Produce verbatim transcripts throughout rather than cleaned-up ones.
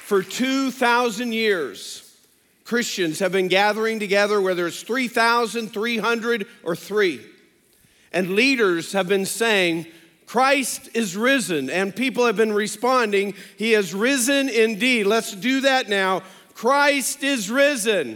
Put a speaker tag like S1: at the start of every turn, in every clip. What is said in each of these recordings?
S1: For two thousand years, Christians have been gathering together, whether it's three thousand, three hundred, or three. And leaders have been saying, Christ is risen. And people have been responding, he has risen indeed. Let's do that now. Christ is risen.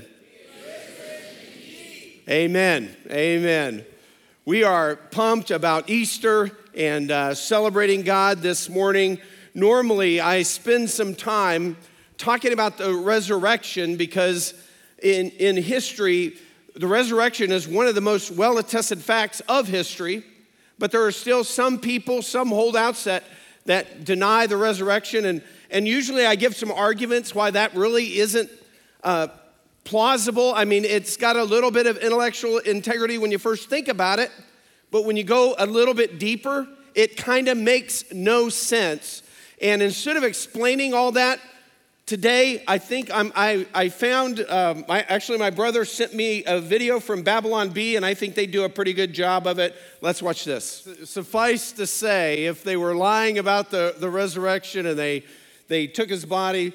S1: Amen. Amen. We are pumped about Easter and uh, celebrating God this morning. Normally, I spend some time talking about the resurrection because in, in history, the resurrection is one of the most well-attested facts of history, but there are still some people, some holdouts that, that deny the resurrection, and, and usually I give some arguments why that really isn't uh, plausible. I mean, it's got a little bit of intellectual integrity when you first think about it, but when you go a little bit deeper, it kind of makes no sense. And instead of explaining all that, today, I think I'm, I, I found, um, my, actually my brother sent me a video from Babylon Bee, and I think they do a pretty good job of it. Let's watch this. Suffice to say, if they were lying about the, the resurrection and they, they took his body,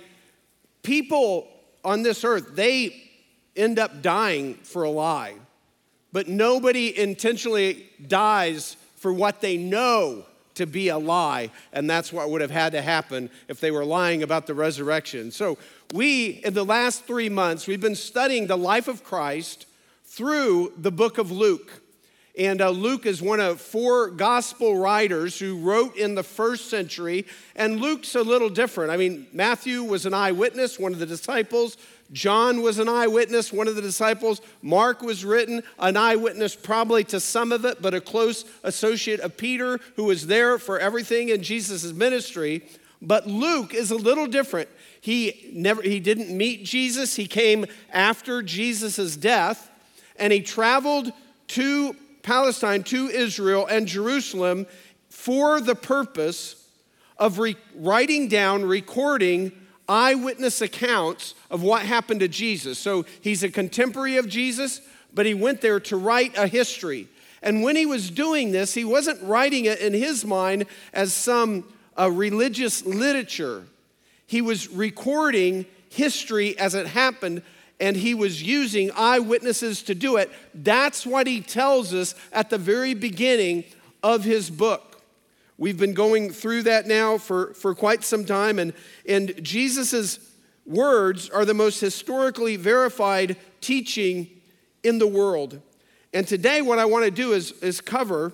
S1: people on this earth, they end up dying for a lie. But nobody intentionally dies for what they know to be a lie, and that's what would have had to happen if they were lying about the resurrection. So we, in the last three months, we've been studying the life of Christ through the book of Luke. And uh, Luke is one of four gospel writers who wrote in the first century, and Luke's a little different. I mean, Matthew was an eyewitness, one of the disciples. John was an eyewitness, one of the disciples. Mark was written, an eyewitness probably to some of it, but a close associate of Peter, who was there for everything in Jesus' ministry. But Luke is a little different. He never, he didn't meet Jesus. He came after Jesus' death, and he traveled to Palestine, to Israel and Jerusalem for the purpose of re- writing down, recording eyewitness accounts of what happened to Jesus. So he's a contemporary of Jesus, but he went there to write a history. And when he was doing this, he wasn't writing it in his mind as some uh, religious literature. He was recording history as it happened, and he was using eyewitnesses to do it. That's what he tells us at the very beginning of his book. We've been going through that now for, for quite some time, and, and Jesus' words are the most historically verified teaching in the world. And today what I want to do is, is cover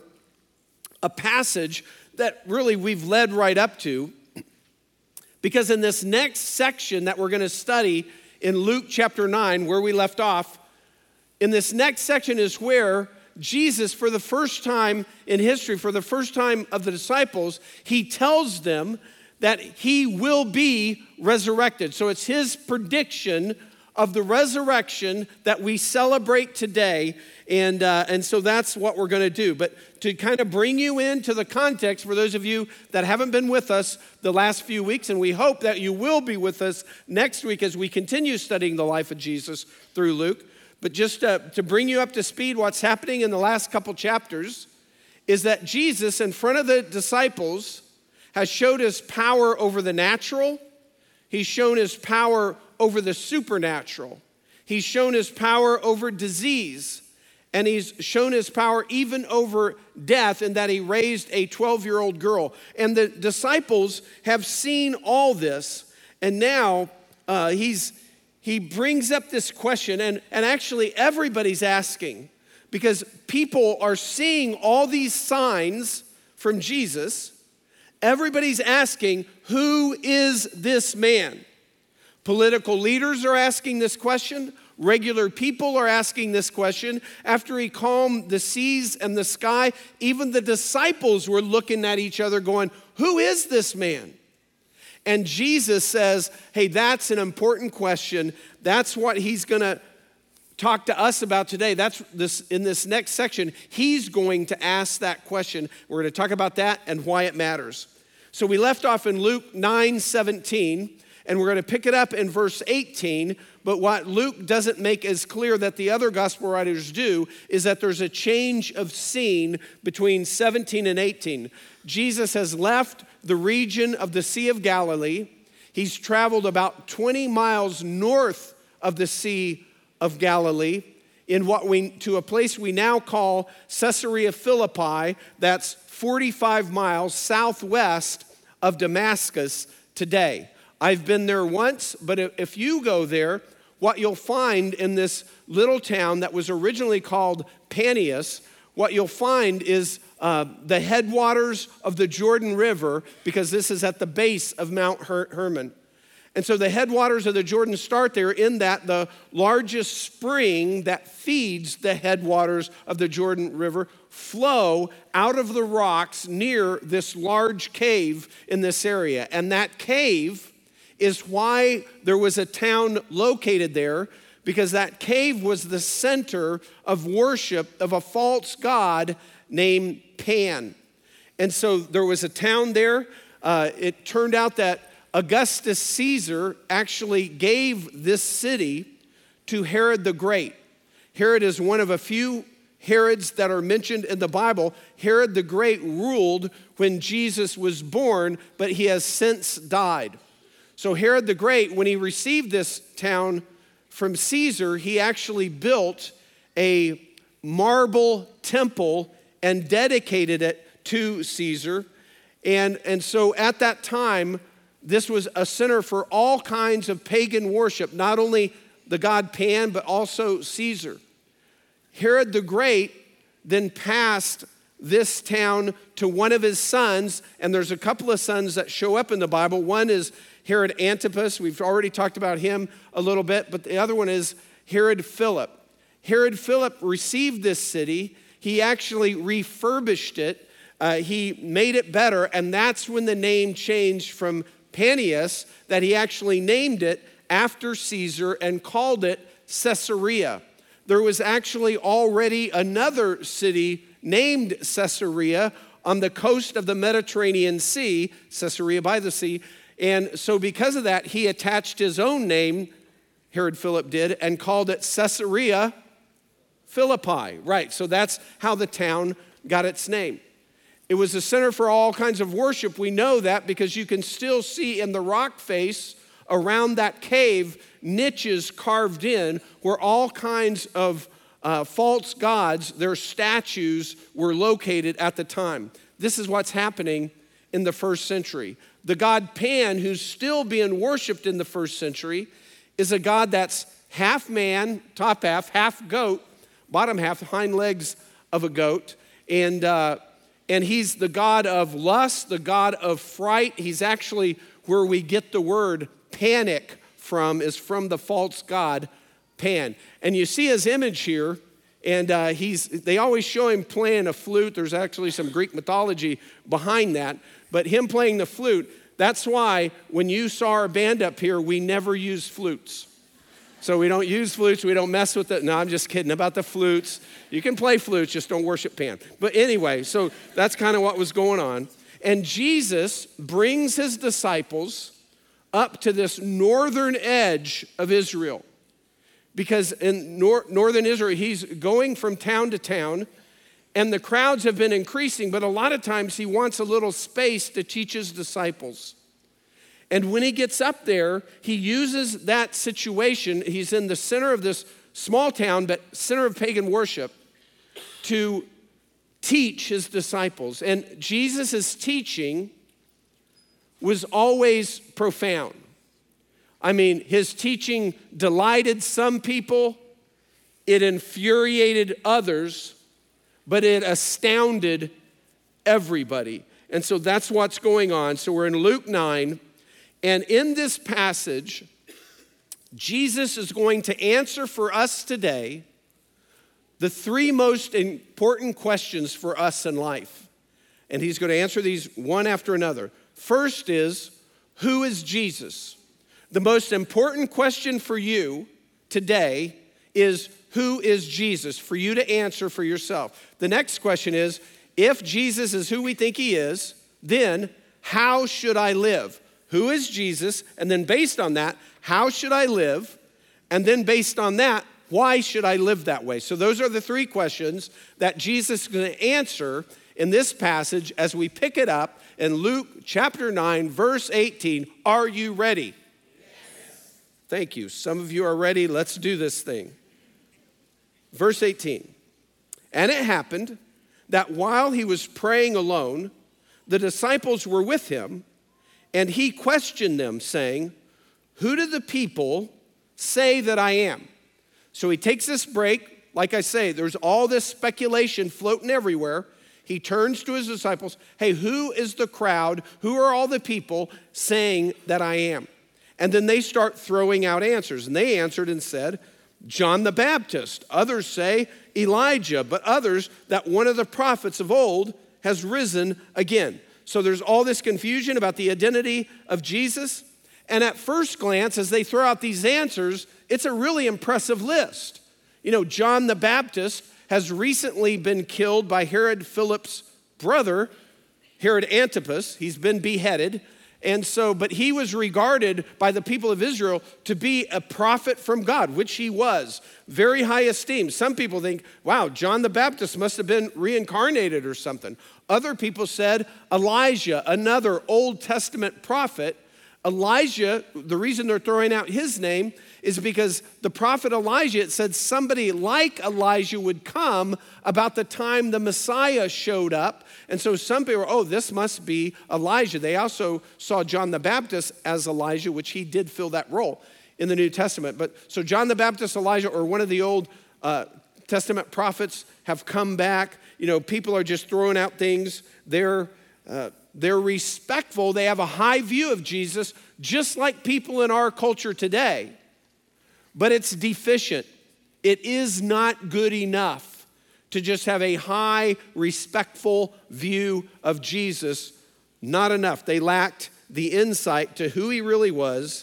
S1: a passage that really we've led right up to, because in this next section that we're going to study in Luke chapter nine, where we left off, in this next section is where Jesus, for the first time in history, for the first time of the disciples, he tells them that he will be resurrected. So it's his prediction of the resurrection that we celebrate today, and uh, and so that's what we're going to do. But to kind of bring you into the context, for those of you that haven't been with us the last few weeks, and we hope that you will be with us next week as we continue studying the life of Jesus through Luke. But just uh, to bring you up to speed, what's happening in the last couple chapters is that Jesus, in front of the disciples, has showed his power over the natural. He's shown his power over the supernatural. He's shown his power over disease. And he's shown his power even over death, in that he raised a twelve-year-old girl. And the disciples have seen all this. And now uh, he's... He brings up this question, and, and actually everybody's asking, because people are seeing all these signs from Jesus. Everybody's asking, who is this man? Political leaders are asking this question. Regular people are asking this question. After he calmed the seas and the sky, even the disciples were looking at each other going, who is this man? And Jesus says, hey, that's an important question. That's what he's going to talk to us about today. That's this in this next section. He's going to ask that question. We're going to talk about that and why it matters. So we left off in Luke nine seventeen, and we're going to pick it up in verse eighteen. But what Luke doesn't make as clear that the other gospel writers do is that there's a change of scene between seventeen and eighteen. Jesus has left the region of the Sea of Galilee. He's traveled about twenty miles north of the Sea of Galilee in what we to a place we now call Caesarea Philippi, that's forty-five miles southwest of Damascus today. I've been there once, but if you go there, what you'll find in this little town that was originally called Panias, what you'll find is uh, the headwaters of the Jordan River, because this is at the base of Mount Her- Hermon. And so the headwaters of the Jordan start there, in that the largest spring that feeds the headwaters of the Jordan River flow out of the rocks near this large cave in this area. And that cave is why there was a town located there, because that cave was the center of worship of a false god named Pan. And so there was a town there. Uh, it turned out that Augustus Caesar actually gave this city to Herod the Great. Herod is one of a few Herods that are mentioned in the Bible. Herod the Great ruled when Jesus was born, but he has since died. So Herod the Great, when he received this town from Caesar, he actually built a marble temple and dedicated it to Caesar. And, and so at that time, this was a center for all kinds of pagan worship, not only the god Pan, but also Caesar. Herod the Great then passed this town to one of his sons, and there's a couple of sons that show up in the Bible. One is Herod Antipas. We've already talked about him a little bit, but the other one is Herod Philip. Herod Philip received this city. He actually refurbished it. Uh, he made it better, and that's when the name changed from Panias, that he actually named it after Caesar and called it Caesarea. There was actually already another city named Caesarea on the coast of the Mediterranean Sea, Caesarea by the sea. And so because of that, he attached his own name, Herod Philip did, and called it Caesarea Philippi. Right, so that's how the town got its name. It was a center for all kinds of worship. We know that because you can still see in the rock face around that cave niches carved in where all kinds of uh, false gods, their statues, were located at the time. This is what's happening in the first century. The god Pan, who's still being worshiped in the first century, is a god that's half man, top half, half goat, bottom half, hind legs of a goat, and uh, and he's the god of lust, the god of fright. He's actually where we get the word panic from, is from the false god Pan. And you see his image here, and uh, he's they always show him playing a flute. There's actually some Greek mythology behind that, but him playing the flute, that's why when you saw our band up here, we never use flutes. So we don't use flutes, we don't mess with it. No, I'm just kidding about the flutes. You can play flutes, just don't worship Pan. But anyway, so that's kind of what was going on. And Jesus brings his disciples up to this northern edge of Israel. Because in nor- northern Israel, he's going from town to town, and the crowds have been increasing, but a lot of times he wants a little space to teach his disciples. And when he gets up there, he uses that situation. He's in the center of this small town, but center of pagan worship, to teach his disciples. And Jesus' teaching was always profound. I mean, his teaching delighted some people, it infuriated others, but it astounded everybody. And so that's what's going on. So we're in Luke nine. And in this passage, Jesus is going to answer for us today the three most important questions for us in life. And he's going to answer these one after another. First is, who is Jesus? The most important question for you today is, who is Jesus? For you to answer for yourself. The next question is, if Jesus is who we think he is, then how should I live? Who is Jesus? And then based on that, how should I live? And then based on that, Why should I live that way? So those are the three questions that Jesus is going to answer in this passage as we pick it up in Luke chapter nine, verse eighteen. Are you ready? Yes. Thank you. Some of you are ready. Let's do this thing. Verse eighteen. And it happened that while he was praying alone, the disciples were with him, and he questioned them, saying, who do the people say that I am? So he takes this break. Like I say, there's all this speculation floating everywhere. He turns to his disciples. Hey, who is the crowd? Who are all the people saying that I am? And then they start throwing out answers. And they answered and said, John the Baptist. Others say Elijah, but others that one of the prophets of old has risen again. So there's all this confusion about the identity of Jesus. And at first glance, as they throw out these answers, it's a really impressive list. You know, John the Baptist has recently been killed by Herod Philip's brother, Herod Antipas. He's been beheaded. And so, but he was regarded by the people of Israel to be a prophet from God, which he was. Very high esteem. Some people think, wow, John the Baptist must have been reincarnated or something. Other people said Elijah, another Old Testament prophet. Elijah, the reason they're throwing out his name is because the prophet Elijah, it said somebody like Elijah would come about the time the Messiah showed up. And so some people were, oh, this must be Elijah. They also saw John the Baptist as Elijah, which he did fill that role in the New Testament. But so John the Baptist, Elijah, or one of the Old uh, Testament prophets have come back. You know, people are just throwing out things. They're uh, they're respectful. They have a high view of Jesus, just like people in our culture today. But it's deficient. It is not good enough to just have a high, respectful view of Jesus. Not enough. They lacked the insight to who he really was.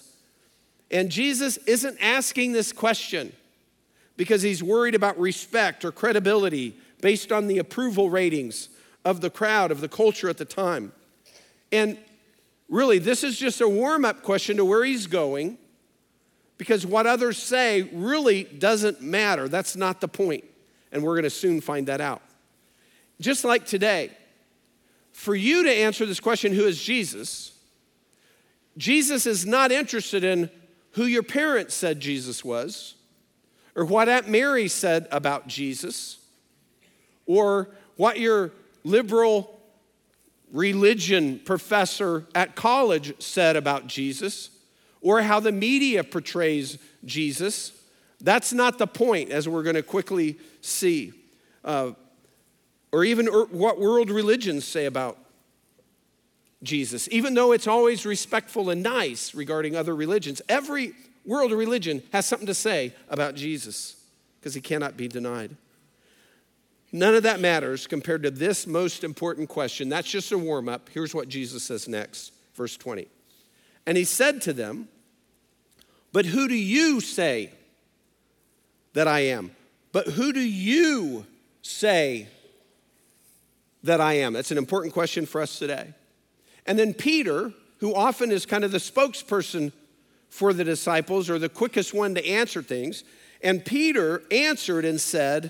S1: And Jesus isn't asking this question because he's worried about respect or credibility based on the approval ratings of the crowd, of the culture at the time. And really, this is just a warm-up question to where he's going, because what others say really doesn't matter. That's not the point. And we're going to soon find that out. Just like today, for you to answer this question, who is Jesus? Jesus is not interested in who your parents said Jesus was, or what Aunt Mary said about Jesus, or what your liberal religion professor at college said about Jesus, or how the media portrays Jesus. That's not the point, as we're going to quickly see. Uh, or even what world religions say about Jesus. Even though it's always respectful and nice regarding other religions, every world religion has something to say about Jesus because he cannot be denied. None of that matters compared to this most important question. That's just a warm-up. Here's what Jesus says next, verse twenty. And he said to them, but who do you say that I am? But who do you say that I am? That's an important question for us today. And then Peter, who often is kind of the spokesperson for the disciples or the quickest one to answer things, and Peter answered and said,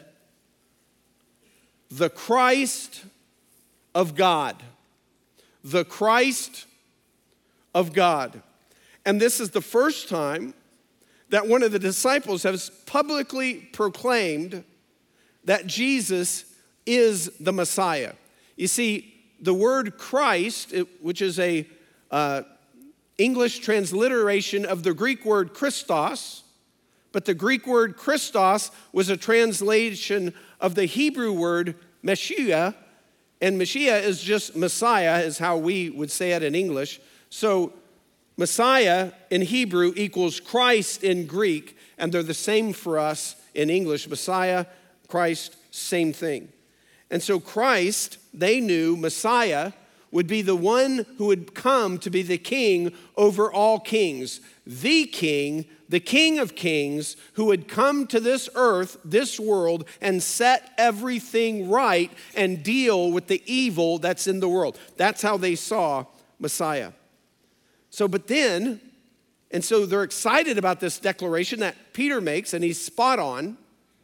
S1: the Christ of God. The Christ of God. And this is the first time that one of the disciples has publicly proclaimed that Jesus is the Messiah. You see, the word Christ, which is a uh, English transliteration of the Greek word Christos, but the Greek word Christos was a translation of the Hebrew word Messiah, and Messiah is just Messiah, is how we would say it in English. So Messiah in Hebrew equals Christ in Greek, and they're the same for us in English. Messiah, Christ, same thing. And so Christ, they knew Messiah would be the one who would come to be the king over all kings. The king, the King of Kings, who would come to this earth, this world, and set everything right and deal with the evil that's in the world. That's how they saw Messiah. So, but then, And so they're excited about this declaration that Peter makes, and he's spot on.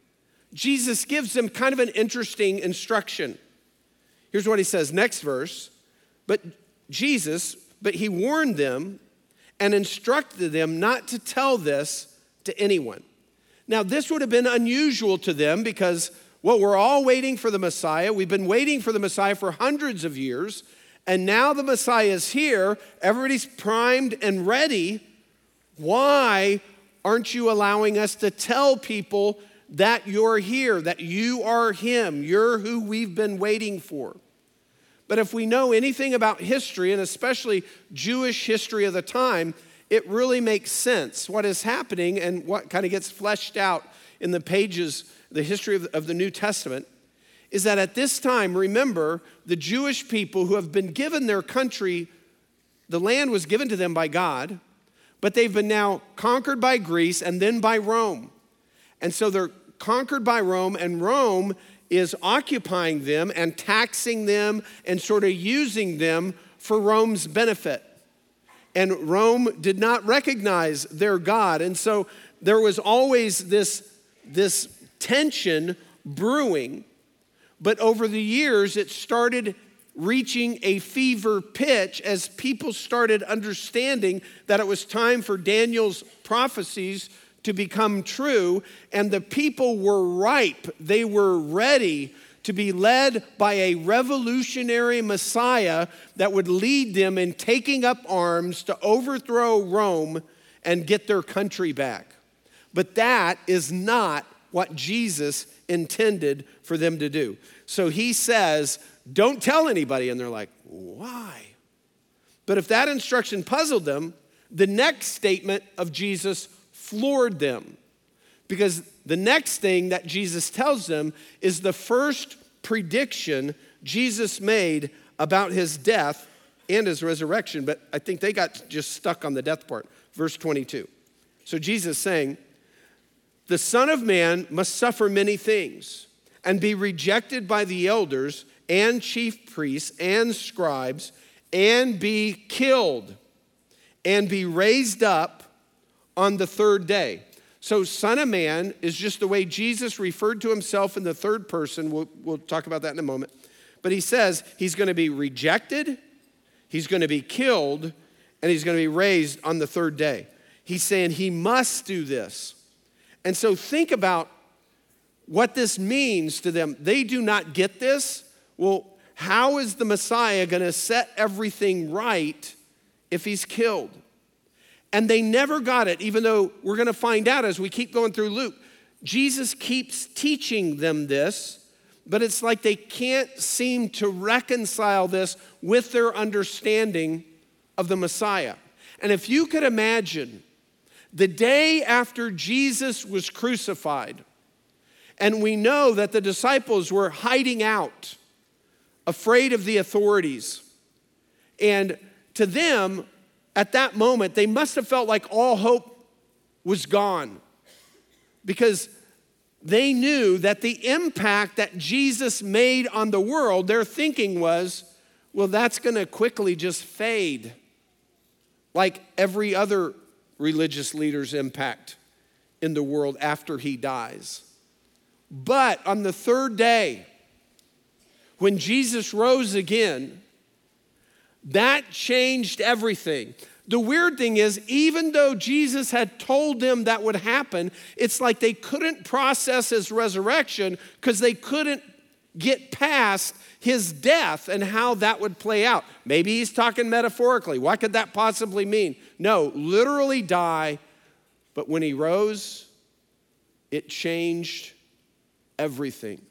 S1: Jesus gives them kind of an interesting instruction. Here's what he says, next verse. But Jesus, but he warned them and instructed them not to tell this to anyone. Now, this would have been unusual to them because, well, we're all waiting for the Messiah. We've been waiting for the Messiah for hundreds of years, and now the Messiah is here. Everybody's primed and ready. Why aren't you allowing us to tell people that you're here, that you are him, you're who we've been waiting for? But if we know anything about history, and especially Jewish history of the time, it really makes sense what is happening and what kind of gets fleshed out in the pages, the history of the, of the New Testament, is that at this time, remember, the Jewish people who have been given their country, the land was given to them by God, but they've been now conquered by Greece and then by Rome. And so they're conquered by Rome, and Rome is occupying them and taxing them and sort of using them for Rome's benefit. And Rome did not recognize their God. And so there was always this, this tension brewing. But over the years, it started reaching a fever pitch as people started understanding that it was time for Daniel's prophecies to become true, and the people were ripe. They were ready to be led by a revolutionary Messiah that would lead them in taking up arms to overthrow Rome and get their country back. But that is not what Jesus intended for them to do. So he says, don't tell anybody, and they're like, why? But if that instruction puzzled them, the next statement of Jesus floored them, because the next thing that Jesus tells them is the first prediction Jesus made about his death and his resurrection, but I think they got just stuck on the death part. Verse twenty-two. So Jesus saying, the Son of Man must suffer many things and be rejected by the elders and chief priests and scribes and be killed and be raised up on the third day. So Son of Man is just the way Jesus referred to himself in the third person. We'll, we'll talk about that in a moment. But he says he's going to be rejected, he's going to be killed, and he's going to be raised on the third day. He's saying he must do this. And so think about what this means to them. They do not get this. Well, how is the Messiah going to set everything right if he's killed? And they never got it, even though we're going to find out as we keep going through Luke. Jesus keeps teaching them this, but it's like they can't seem to reconcile this with their understanding of the Messiah. And if you could imagine the day after Jesus was crucified, and we know that the disciples were hiding out, afraid of the authorities, and to them, at that moment, they must have felt like all hope was gone, because they knew that the impact that Jesus made on the world, their thinking was, well, that's going to quickly just fade like every other religious leader's impact in the world after he dies. But on the third day, when Jesus rose again, that changed everything. The weird thing is, even though Jesus had told them that would happen, it's like they couldn't process his resurrection because they couldn't get past his death and how that would play out. Maybe he's talking metaphorically. What could that possibly mean? No, literally die, but when he rose, it changed everything.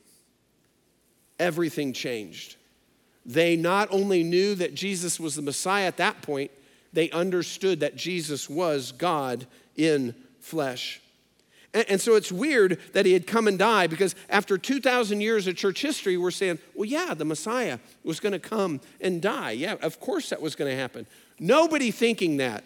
S1: Everything changed. They not only knew that Jesus was the Messiah at that point, they understood that Jesus was God in flesh. And, and so it's weird that he had come and died, because after two thousand years of church history, we're saying, well, yeah, the Messiah was going to come and die. Yeah, of course that was going to happen. Nobody thinking that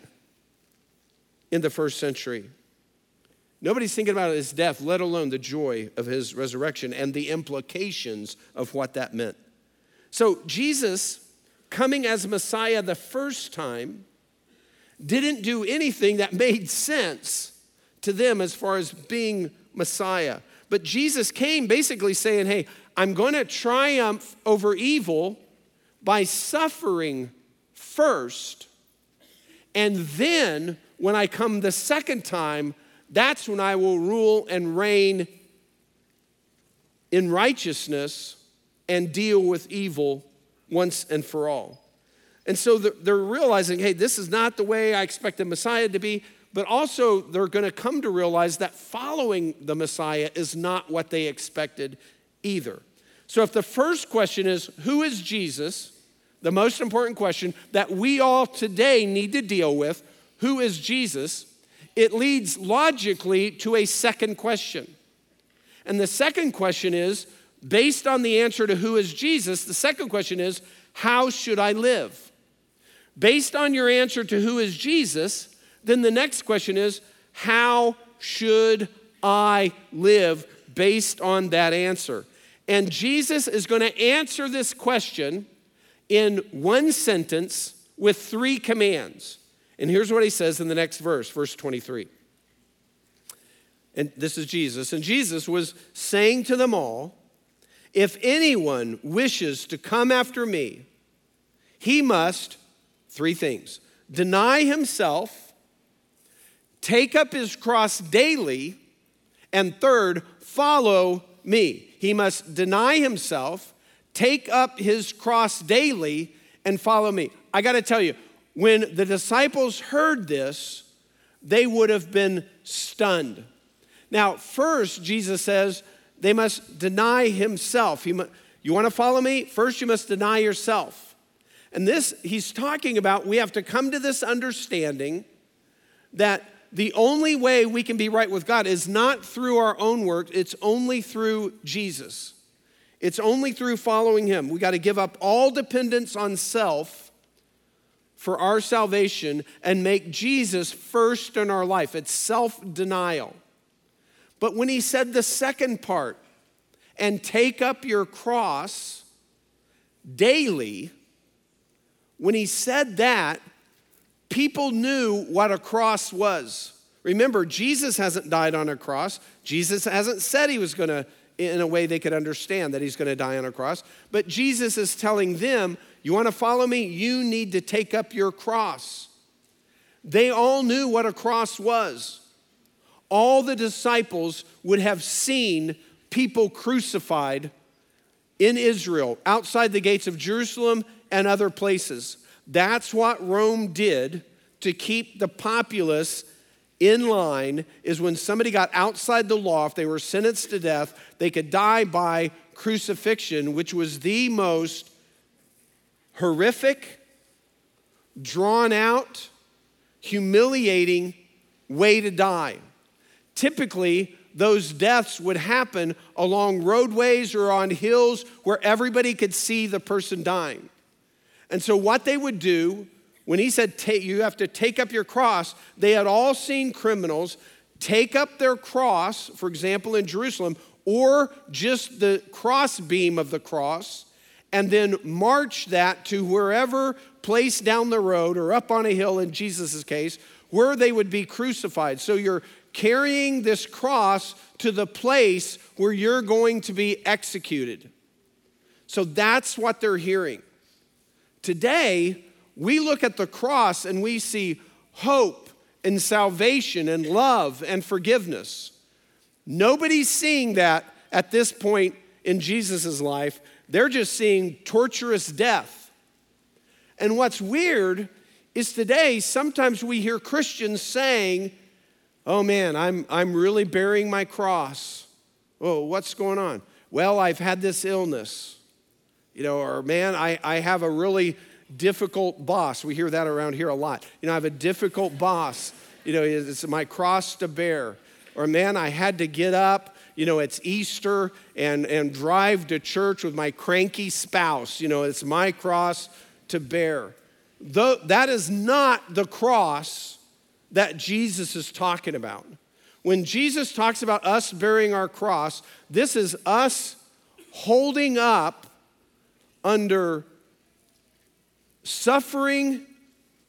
S1: in the first century. Nobody's thinking about his death, let alone the joy of his resurrection and the implications of what that meant. So Jesus coming as Messiah the first time didn't do anything that made sense to them as far as being Messiah. But Jesus came basically saying, hey, I'm going to triumph over evil by suffering first. And then when I come the second time, that's when I will rule and reign in righteousness and deal with evil once and for all. And so they're realizing, hey, this is not the way I expect the Messiah to be, but also they're going to come to realize that following the Messiah is not what they expected either. So if the first question is, who is Jesus? The most important question that we all today need to deal with, who is Jesus? It leads logically to a second question. And the second question is, based on the answer to who is Jesus, the second question is, how should I live? Based on your answer to who is Jesus, then the next question is, how should I live based on that answer? And Jesus is going to answer this question in one sentence with three commands. And here's what he says in the next verse, verse twenty-three. And this is Jesus. And Jesus was saying to them all, if anyone wishes to come after me, he must, three things, deny himself, take up his cross daily, and third, follow me. He must deny himself, take up his cross daily, and follow me. I got to tell you, when the disciples heard this, they would have been stunned. Now, first, Jesus says they must deny himself. He mu- you want to follow me? First, you must deny yourself. And this, he's talking about, we have to come to this understanding that the only way we can be right with God is not through our own work, it's only through Jesus. It's only through following him. We got to give up all dependence on self for our salvation and make Jesus first in our life. It's self-denial. But when he said the second part, and take up your cross daily, when he said that, people knew what a cross was. Remember, Jesus hasn't died on a cross. Jesus hasn't said he was going to, in a way they could understand that he's going to die on a cross. But Jesus is telling them, you want to follow me? You need to take up your cross. They all knew what a cross was. All the disciples would have seen people crucified in Israel, outside the gates of Jerusalem and other places. That's what Rome did to keep the populace in line, is when somebody got outside the law, if they were sentenced to death, they could die by crucifixion, which was the most horrific, drawn out, humiliating way to die. Typically, those deaths would happen along roadways or on hills where everybody could see the person dying. And so what they would do, when he said, you have to take up your cross, they had all seen criminals take up their cross, for example, in Jerusalem, or just the cross beam of the cross, and then march that to wherever place down the road or up on a hill, in Jesus' case, where they would be crucified. So you're carrying this cross to the place where you're going to be executed. So that's what they're hearing. Today, we look at the cross and we see hope and salvation and love and forgiveness. Nobody's seeing that at this point in Jesus' life. They're just seeing torturous death. And what's weird is today, sometimes we hear Christians saying, oh man, I'm, I'm really bearing my cross. Oh, what's going on? Well, I've had this illness. You know, or man, I, I have a really difficult boss. We hear that around here a lot. You know, I have a difficult boss. You know, it's my cross to bear. Or man, I had to get up, you know, it's Easter and, and drive to church with my cranky spouse. You know, it's my cross to bear. Though, that is not the cross that Jesus is talking about. When Jesus talks about us bearing our cross, this is us holding up under suffering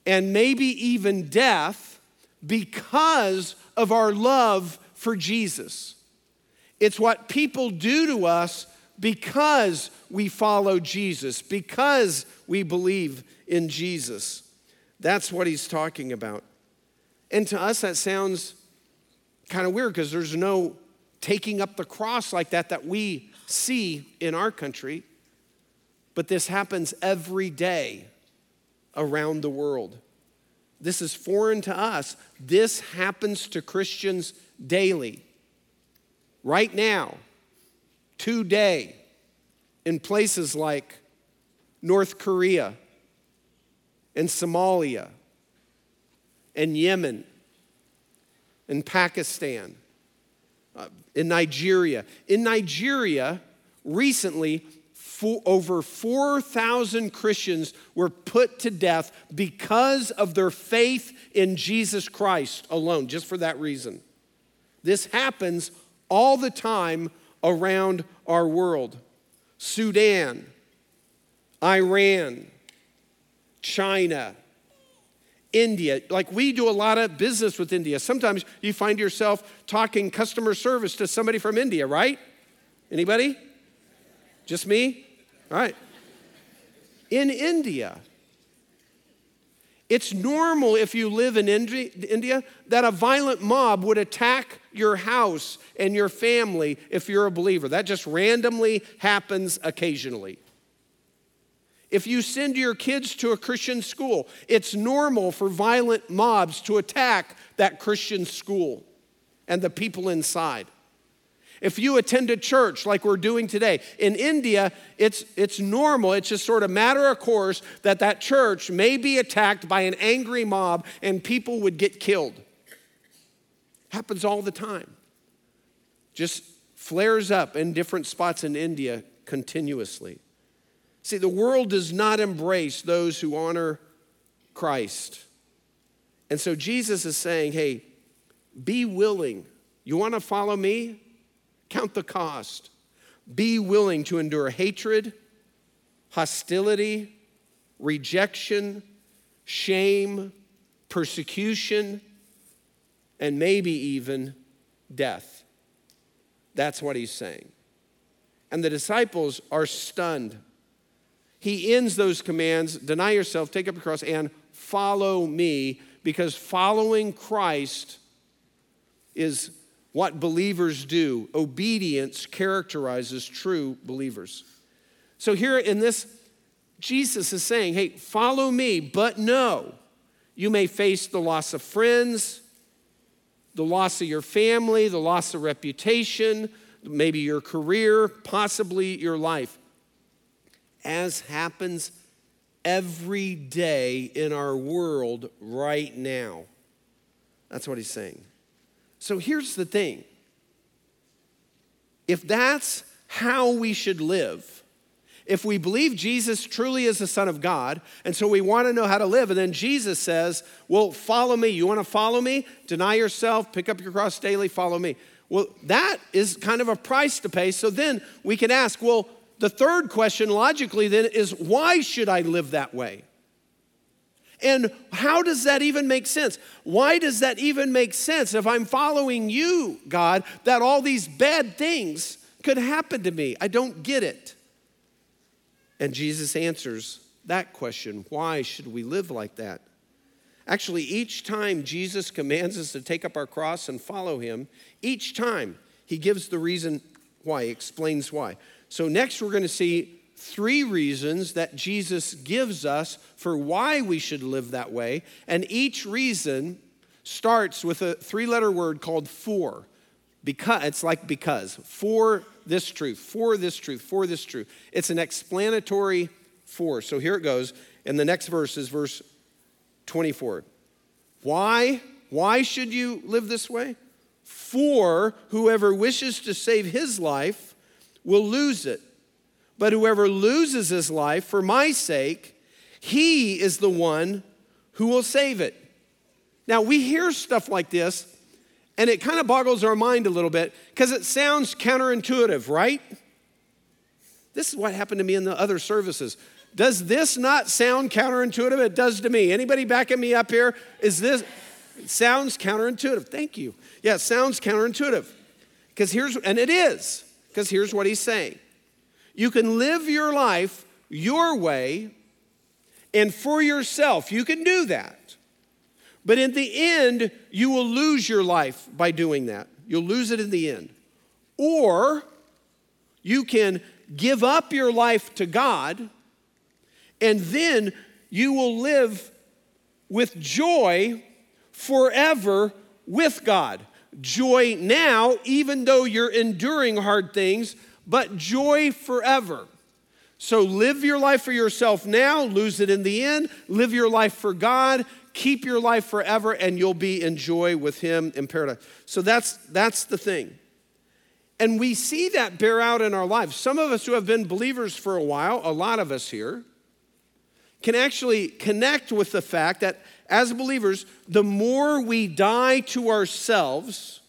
S1: and maybe even death because of our love for Jesus. It's what people do to us because we follow Jesus, because we believe in Jesus. That's what he's talking about. And to us, that sounds kind of weird because there's no taking up the cross like that that we see in our country. But this happens every day around the world. This is foreign to us. This happens to Christians daily. Right now, today, in places like North Korea and Somalia and Yemen and Pakistan, uh, in Nigeria. In Nigeria, recently, for, over four thousand Christians were put to death because of their faith in Jesus Christ alone, just for that reason. This happens all the time around our world. Sudan, Iran, China, India. Like, we do a lot of business with India. Sometimes you find yourself talking customer service to somebody from India, right? Anybody? Just me? All right. In India, it's normal if you live in India that a violent mob would attack your house and your family if you're a believer. That just randomly happens occasionally. If you send your kids to a Christian school, it's normal for violent mobs to attack that Christian school and the people inside. If you attend a church like we're doing today, in India, it's, it's normal, it's just sort of matter of course that that church may be attacked by an angry mob and people would get killed. Happens all the time. Just flares up in different spots in India continuously. See, the world does not embrace those who honor Christ. And so Jesus is saying, hey, be willing. You want to follow me? Count the cost. Be willing to endure hatred, hostility, rejection, shame, persecution, and maybe even death. That's what he's saying. And the disciples are stunned. He ends those commands, deny yourself, take up your cross, and follow me, because following Christ is what believers do. Obedience characterizes true believers. So here in this, Jesus is saying, hey, follow me, but no, you may face the loss of friends, the loss of your family, the loss of reputation, maybe your career, possibly your life. As happens every day in our world right now. That's what he's saying. So here's the thing. If that's how we should live, if we believe Jesus truly is the Son of God, and so we want to know how to live, and then Jesus says, well, follow me. You want to follow me? Deny yourself, pick up your cross daily, follow me. Well, that is kind of a price to pay. So then we can ask, well, the third question logically then is, why should I live that way? And how does that even make sense? Why does that even make sense if I'm following you, God, that all these bad things could happen to me? I don't get it. And Jesus answers that question. Why should we live like that? Actually, each time Jesus commands us to take up our cross and follow him, each time he gives the reason why, he explains why. So next we're going to see three reasons that Jesus gives us for why we should live that way. And each reason starts with a three-letter word called for. Because, it's like because. For this truth, for this truth, for this truth. It's an explanatory for. So here it goes. And the next verse is verse twenty-four. Why? Why should you live this way? For whoever wishes to save his life will lose it. But whoever loses his life for my sake, he is the one who will save it. Now, we hear stuff like this, and it kind of boggles our mind a little bit because it sounds counterintuitive, right? This is what happened to me in the other services. Does this not sound counterintuitive? It does to me. Anybody backing me up here? Is this, it sounds counterintuitive. Thank you. Yeah, it sounds counterintuitive. Because here's, and it is, because here's what he's saying. You can live your life your way and for yourself. You can do that. But in the end, you will lose your life by doing that. You'll lose it in the end. Or you can give up your life to God, and then you will live with joy forever with God. Joy now, even though you're enduring hard things, but joy forever. So live your life for yourself now, lose it in the end. Live your life for God, keep your life forever, and you'll be in joy with him in paradise. So that's, that's the thing. And we see that bear out in our lives. Some of us who have been believers for a while, a lot of us here, can actually connect with the fact that as believers, the more we die to ourselves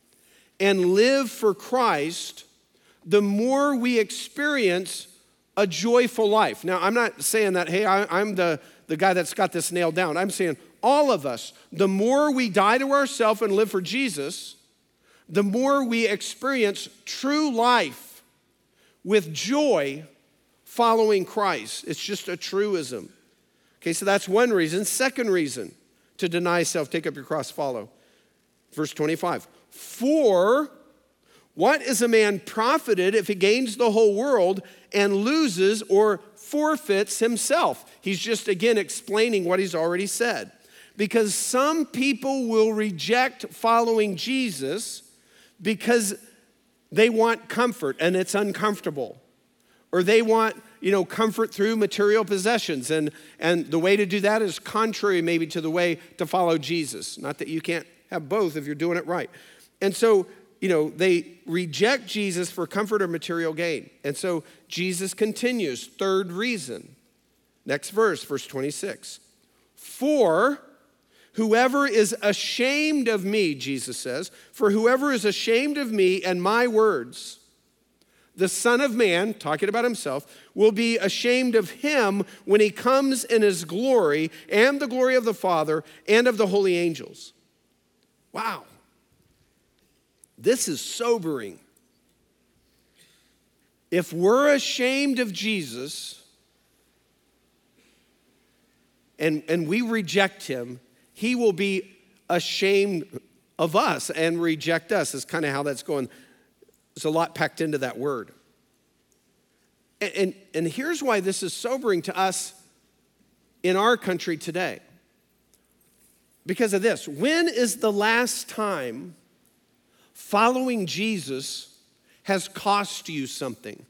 S1: and live for Christ, the more we experience a joyful life. Now, I'm not saying that, hey, I, I'm the, the guy that's got this nailed down. I'm saying all of us, the more we die to ourselves and live for Jesus, the more we experience true life with joy following Christ. It's just a truism. Okay, so that's one reason. Second reason to deny self, take up your cross, follow. Verse twenty-five. For what is a man profited if he gains the whole world and loses or forfeits himself? He's just, again, explaining what he's already said. Because some people will reject following Jesus because they want comfort and it's uncomfortable. Or they want, you know, comfort through material possessions. And, and the way to do that is contrary maybe to the way to follow Jesus. Not that you can't have both if you're doing it right. And so, you know, they reject Jesus for comfort or material gain. And so Jesus continues, third reason. Next verse, verse twenty-six. For whoever is ashamed of me, Jesus says, for whoever is ashamed of me and my words, the Son of Man, talking about himself, will be ashamed of him when he comes in his glory and the glory of the Father and of the holy angels. Wow. This is sobering. If we're ashamed of Jesus and, and we reject him, he will be ashamed of us and reject us, is kind of how that's going. There's a lot packed into that word. And, and, and here's why this is sobering to us in our country today. Because of this. When is the last time following Jesus has cost you something?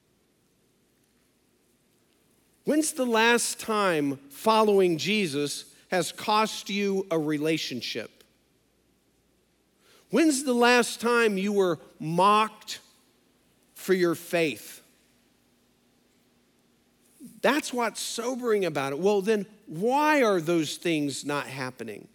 S1: When's the last time following Jesus has cost you a relationship? When's the last time you were mocked for your faith? That's what's sobering about it. Well, then why are those things not happening?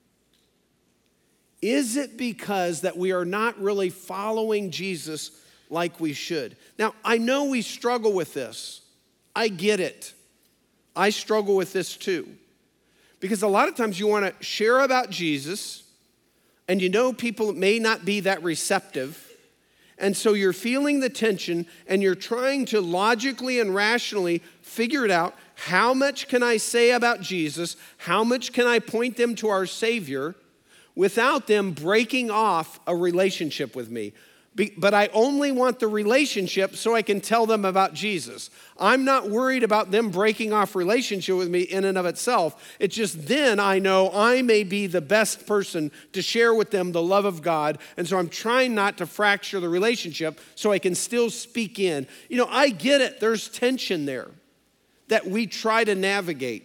S1: Is it because that we are not really following Jesus like we should? Now, I know we struggle with this. I get it. I struggle with this too. Because a lot of times you want to share about Jesus, and you know people may not be that receptive, and so you're feeling the tension, and you're trying to logically and rationally figure it out. How much can I say about Jesus? How much can I point them to our Savior without them breaking off a relationship with me? Be, but I only want the relationship so I can tell them about Jesus. I'm not worried about them breaking off relationship with me in and of itself. It's just then I know I may be the best person to share with them the love of God. And so I'm trying not to fracture the relationship so I can still speak in. You know, I get it. There's tension there that we try to navigate.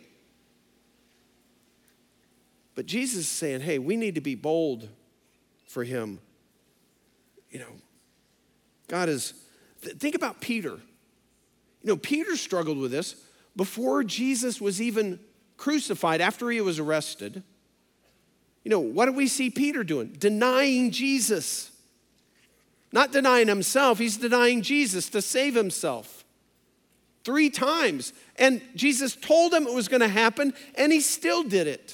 S1: But Jesus is saying, hey, we need to be bold for him. You know, God is, th- think about Peter. You know, Peter struggled with this before Jesus was even crucified, after he was arrested. You know, what do we see Peter doing? Denying Jesus. Not denying himself, he's denying Jesus to save himself. Three times. And Jesus told him it was going to happen, and he still did it.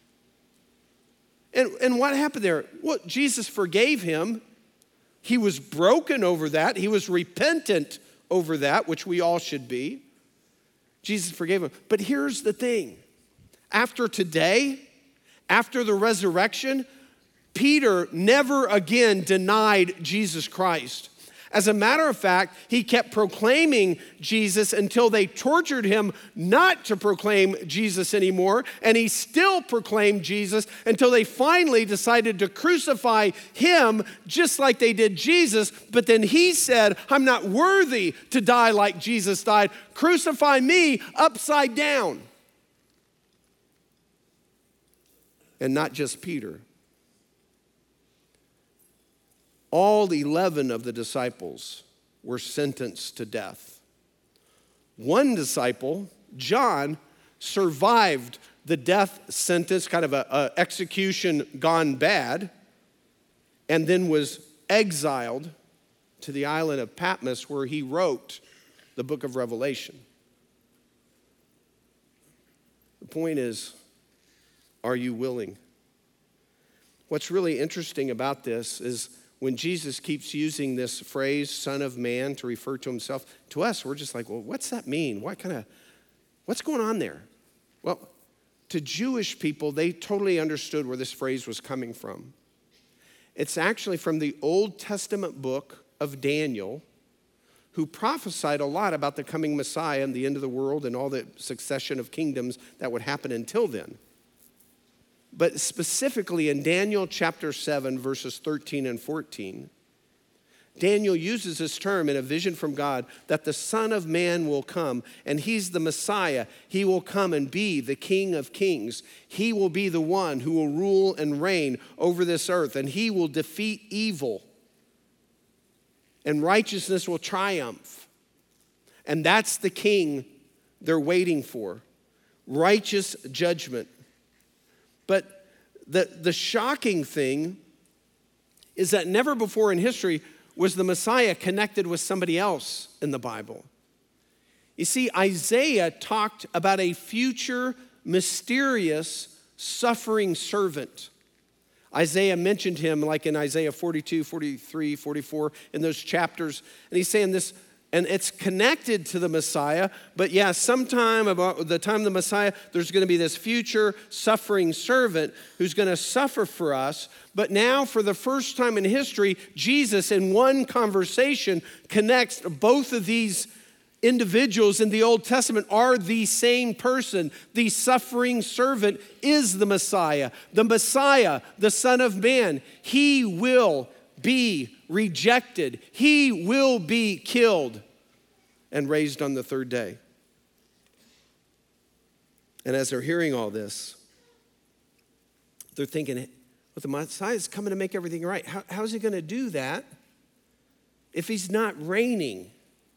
S1: And, and what happened there? Well, Jesus forgave him. He was broken over that. He was repentant over that, which we all should be. Jesus forgave him. But here's the thing. After today, after the resurrection, Peter never again denied Jesus Christ. As a matter of fact, he kept proclaiming Jesus until they tortured him not to proclaim Jesus anymore, and he still proclaimed Jesus until they finally decided to crucify him just like they did Jesus. But then he said, I'm not worthy to die like Jesus died. Crucify me upside down. And not just Peter. All eleven of the disciples were sentenced to death. One disciple, John, survived the death sentence, kind of an execution gone bad, and then was exiled to the island of Patmos, where he wrote the book of Revelation. The point is, are you willing? What's really interesting about this is when Jesus keeps using this phrase, Son of Man, to refer to himself, to us, we're just like, well, what's that mean? What kind of, what's going on there? Well, to Jewish people, they totally understood where this phrase was coming from. It's actually from the Old Testament book of Daniel, who prophesied a lot about the coming Messiah and the end of the world and all the succession of kingdoms that would happen until then. But specifically in Daniel chapter seven, verses thirteen and fourteen, Daniel uses this term in a vision from God that the Son of Man will come, and he's the Messiah. He will come and be the King of Kings. He will be the one who will rule and reign over this earth, and he will defeat evil, and righteousness will triumph. And that's the king they're waiting for, righteous judgment. But the, the shocking thing is that never before in history was the Messiah connected with somebody else in the Bible. You see, Isaiah talked about a future, mysterious, suffering servant. Isaiah mentioned him like in Isaiah forty-two, forty-three, forty-four, in those chapters. And he's saying this, and it's connected to the Messiah, but yeah, sometime about the time of the Messiah, there's going to be this future suffering servant who's going to suffer for us. But now, for the first time in history, Jesus, in one conversation, connects both of these individuals in the Old Testament are the same person. The suffering servant is the Messiah. The Messiah, the Son of Man, he will be rejected. He will be killed and raised on the third day. And as they're hearing all this, they're thinking, well, the Messiah is coming to make everything right. How, how's he going to do that if he's not reigning?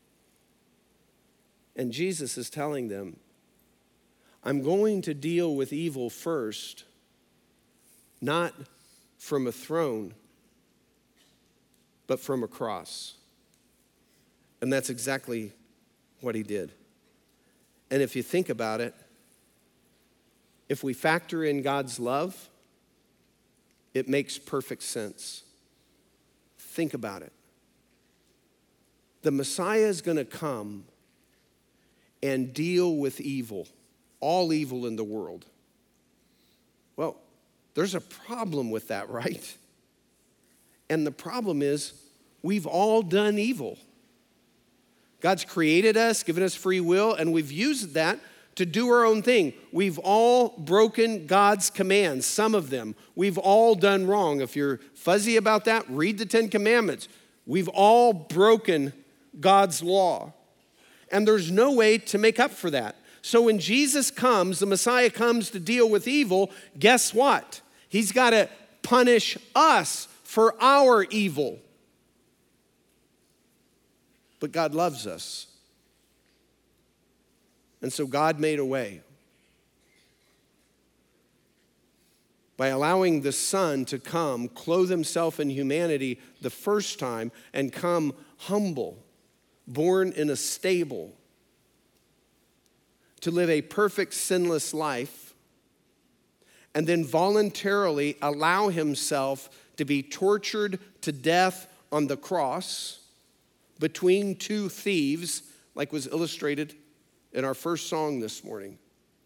S1: And Jesus is telling them, I'm going to deal with evil first, not from a throne, but from a cross. And that's exactly what he did. And if you think about it, if we factor in God's love, it makes perfect sense. Think about it. The Messiah is going to come and deal with evil, all evil in the world. Well, there's a problem with that, right? And the problem is, we've all done evil. God's created us, given us free will, and we've used that to do our own thing. We've all broken God's commands, some of them. We've all done wrong. If you're fuzzy about that, read the Ten Commandments. We've all broken God's law. And there's no way to make up for that. So when Jesus comes, the Messiah comes to deal with evil, guess what? He's got to punish us for our evil. But God loves us. And so God made a way by allowing the Son to come, clothe himself in humanity the first time, and come humble, born in a stable, to live a perfect, sinless life, and then voluntarily allow himself to be tortured to death on the cross between two thieves, like was illustrated in our first song this morning,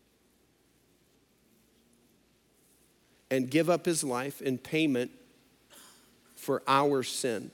S1: and give up his life in payment for our sin.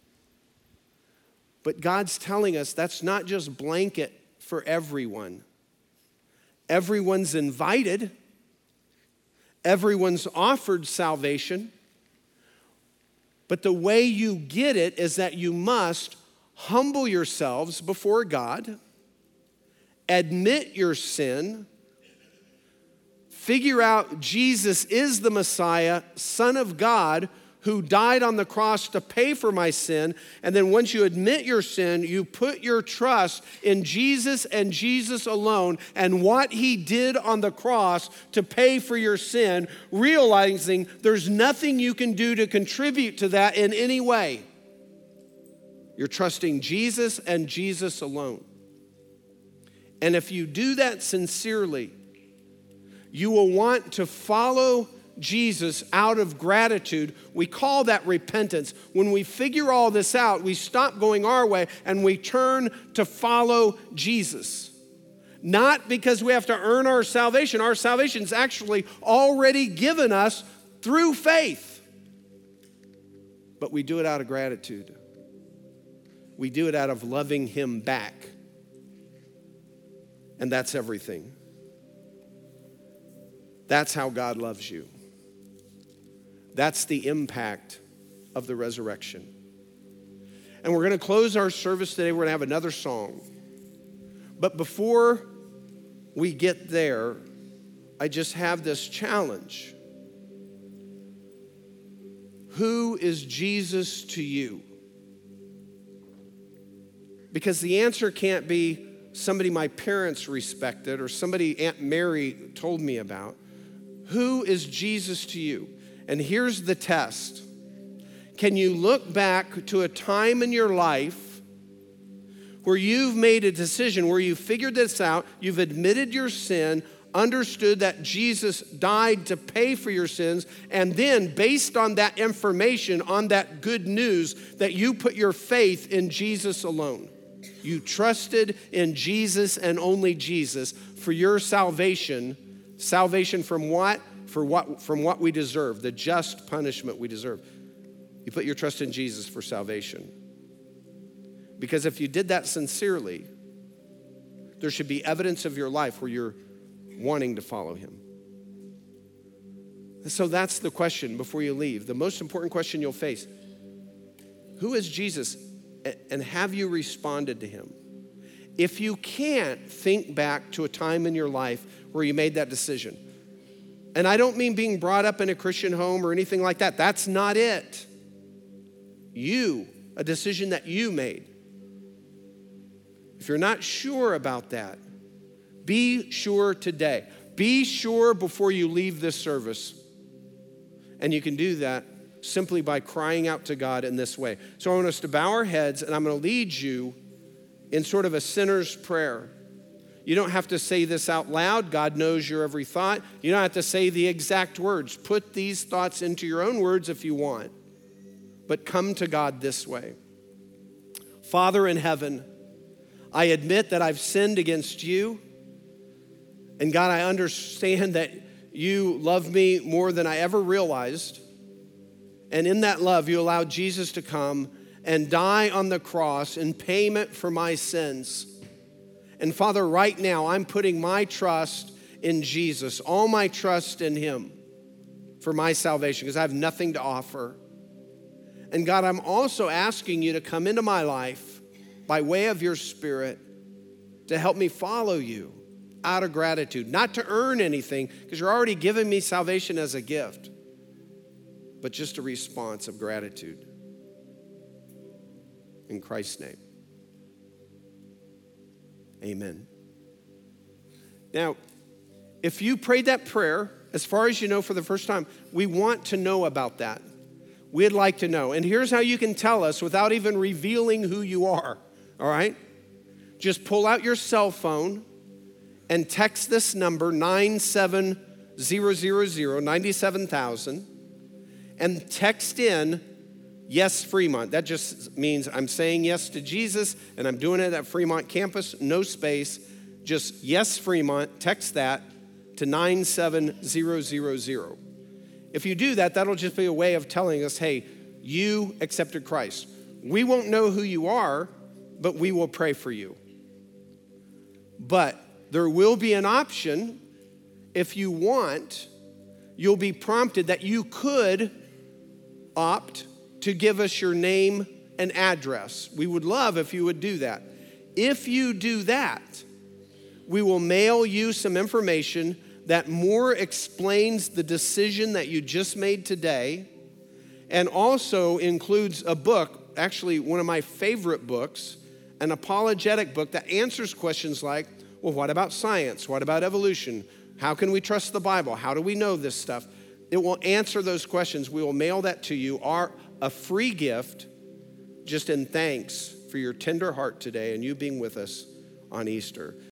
S1: But God's telling us that's not just blanket for everyone. Everyone's invited. Everyone's offered salvation. But the way you get it is that you must humble yourselves before God, admit your sin, figure out Jesus is the Messiah, Son of God, who died on the cross to pay for my sin. And then once you admit your sin, you put your trust in Jesus and Jesus alone and what he did on the cross to pay for your sin, realizing there's nothing you can do to contribute to that in any way. You're trusting Jesus and Jesus alone. And if you do that sincerely, you will want to follow Jesus out of gratitude. We call that repentance. When we figure all this out, we stop going our way and we turn to follow Jesus. Not because we have to earn our salvation. Our salvation is actually already given us through faith. But we do it out of gratitude. We do it out of loving him back. And that's everything. That's how God loves you. That's the impact of the resurrection. And we're going to close our service today. We're going to have another song. But before we get there, I just have this challenge. Who is Jesus to you? Because the answer can't be somebody my parents respected or somebody Aunt Mary told me about. Who is Jesus to you? And here's the test. Can you look back to a time in your life where you've made a decision, where you figured this out, you've admitted your sin, understood that Jesus died to pay for your sins, and then based on that information, on that good news, that you put your faith in Jesus alone? You trusted in Jesus and only Jesus for your salvation. Salvation from what? For what? From what we deserve, the just punishment we deserve. You put your trust in Jesus for salvation. Because if you did that sincerely, there should be evidence of your life where you're wanting to follow him. So that's the question before you leave. The most important question you'll face. Who is Jesus? And have you responded to him? If you can't, think back to a time in your life where you made that decision. And I don't mean being brought up in a Christian home or anything like that. That's not it. You, a decision that you made. If you're not sure about that, be sure today. Be sure before you leave this service. And you can do that simply by crying out to God in this way. So I want us to bow our heads, and I'm going to lead you in sort of a sinner's prayer. You don't have to say this out loud. God knows your every thought. You don't have to say the exact words. Put these thoughts into your own words if you want. But come to God this way. Father in heaven, I admit that I've sinned against you. And God, I understand that you love me more than I ever realized. And in that love, you allowed Jesus to come and die on the cross in payment for my sins. And Father, right now, I'm putting my trust in Jesus, all my trust in him for my salvation, because I have nothing to offer. And God, I'm also asking you to come into my life by way of your Spirit to help me follow you out of gratitude, not to earn anything, because you're already giving me salvation as a gift, but just a response of gratitude. In Christ's name. Amen. Now, if you prayed that prayer, as far as you know for the first time, we want to know about that. We'd like to know. And here's how you can tell us without even revealing who you are, all right? Just pull out your cell phone and text this number nine seven zero zero zero, ninety-seven thousand, and text in yes Fremont. That just means I'm saying yes to Jesus and I'm doing it at Fremont campus, no space, just yes Fremont. Text that to nine seven zero zero zero. If you do that, that'll just be a way of telling us, hey, you accepted Christ. We won't know who you are, but we will pray for you. But there will be an option, if you want, you'll be prompted that you could opt to give us your name and address. We would love if you would do that. If you do that, we will mail you some information that more explains the decision that you just made today, and also includes a book, actually one of my favorite books, an apologetic book that answers questions like, well, what about science? What about evolution? How can we trust the Bible? How do we know this stuff? It will answer those questions. We will mail that to you, our, a free gift, just in thanks for your tender heart today and you being with us on Easter.